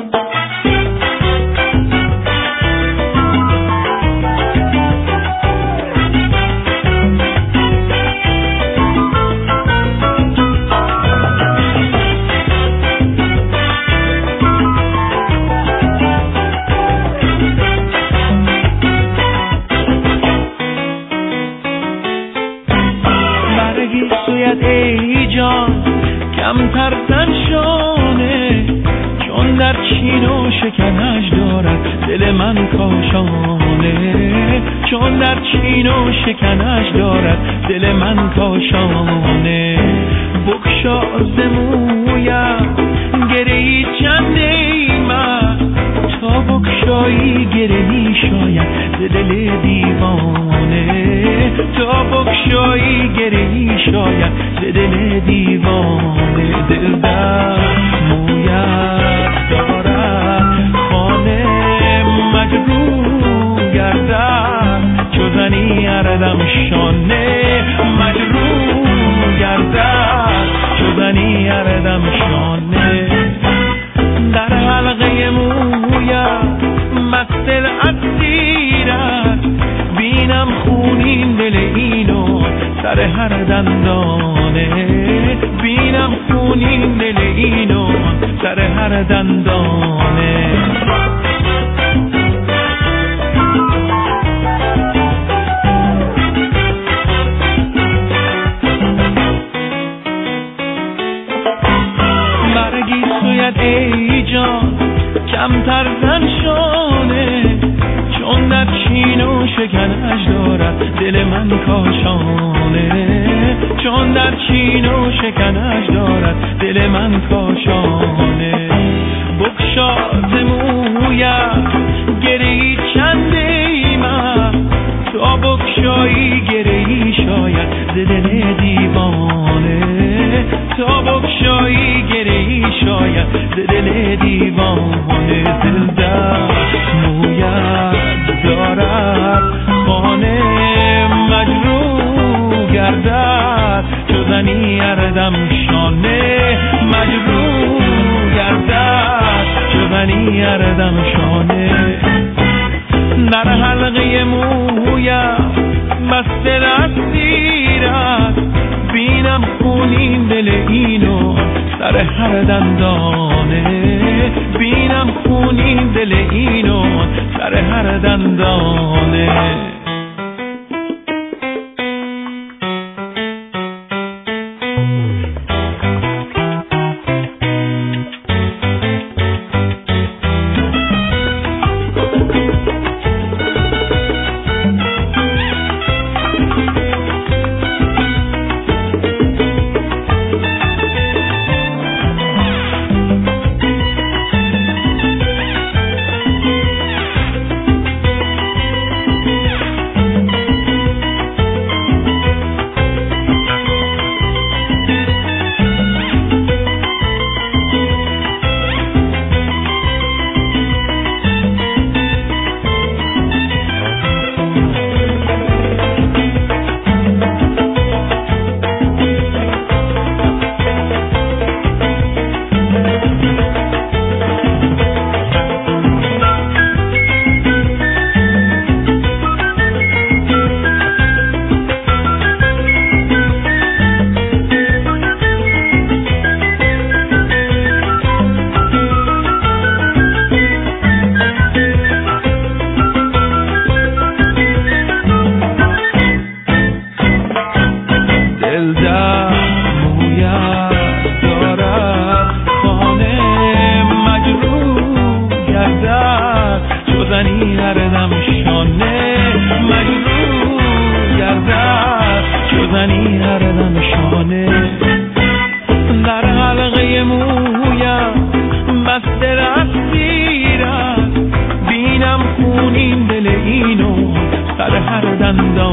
ای جان کمتر زن شانه، چون در چین و شکنش دارد دل من کاشانه، چون در چین و شکنش دارد دل من کاشانه. بگشا ز مویم گرهی چند ای من، تا بگشایی گرهی شاید ز دل دیوانه، تا بگشایی گرهی شاید ز دل دیوانه. دل در مویت دارد خانه مجروح گردد، چو زنی اردم شانه مجروح گردد، چو زنی اردم شانه. در حلقه مویت مست اسیرت، بینم خونین دل اینو سر هر دندانه، بینم خونین دل اینو سر هر دندانه. مرگی سویت ای جان کمتر زن شانه، چون در چین و شکنش دارد دل من کاشانه، چون در چین و شکنش دارد دل من کاشانه. بگشا ز مویم گرهی چند ای من، تا بگشایی گرهی شاید ز دل دیوانه، تا بگشایی گرهی شاید ز دل دیوانه. دل در مویت دارد خانه مجروح گردد، چو زنی اردم شانه مجروح گردد، چو زنی اردم شانه. در حلقه مویم مست اسیرت، بینم خونین دل اینو سر هر دندانه، بینم خونین دل اینو سر هر دندانه. در حلقه مویم مست اسیرت، بینم خونین دل اینو سر هر دندان